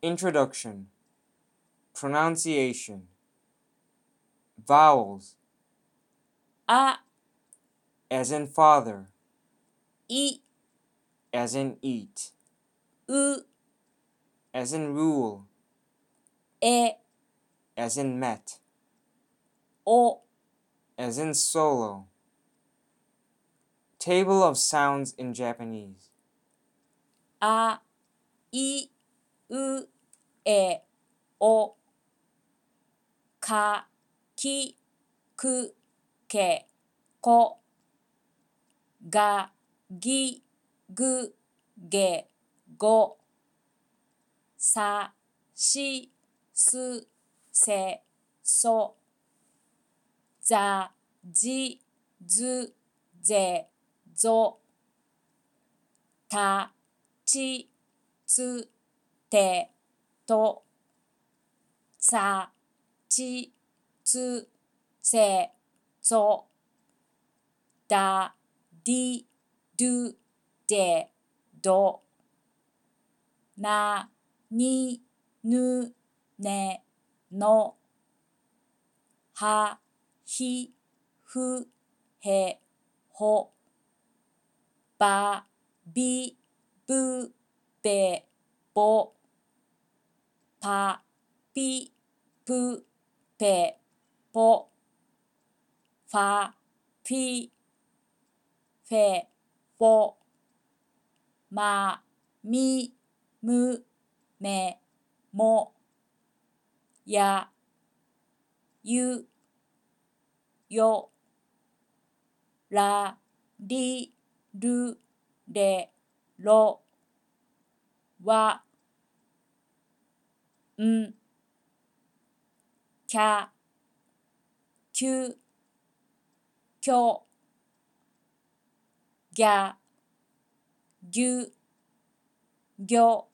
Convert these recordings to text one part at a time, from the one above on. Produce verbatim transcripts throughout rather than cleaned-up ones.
Introduction. Pronunciation. Vowels. あ、 as in father, い、 as in eat, う、 as in rule, え、 as in met, お、 as in solo. Table of sounds in Japanese. あ、い、う、え、お、か、き、く、け、こ、が、ぎ、ぐ、げ、ご、さ、し、す、せ、そ、ざ、じ、ず、ぜ、ぞ、た、ち、つ、て、と、さ、ち、つ、せ、ぞ、だ、り、ど、で、ど、な、に、ぬ、ね、の、は、ひ、ふ、へ、ほ、ば、び、ぶ、べ、ぼ、ぱ、ぴ、ぷ、ぺ、ぽ、ファ、フィ、フェ、フォ、ま、み、む、め、も、や、ゆ、よ、ら、り、る、れ、ろ、わ、ん、きゃ、きゅ、きょ、ぎゃ、ぎゅ、ぎょ、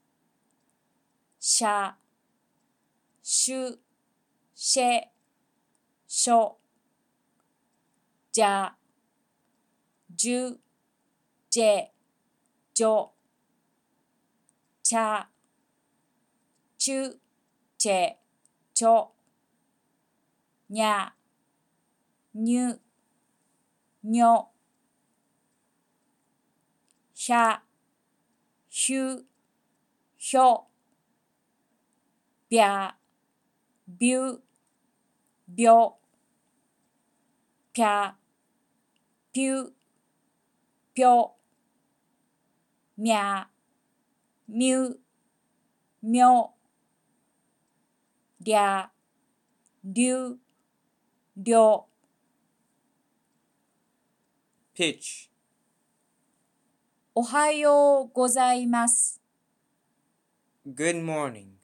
しゃ、しゅ、しぇ、しょ、じゃ、じゅ、じぇ、じょ、ちゃ、ちゅ、ちぇ、ちょ、にゃ、にゅ、にょ、ひゃ、ひゅ、ひょ、びゃ、びゅ、びょ、ぴゃ、ぴゅ、ぴょ、みゃ、みゅ、みょ、りゃ、りゅ、りょ。 Pitch. おはようございます。 Good morning.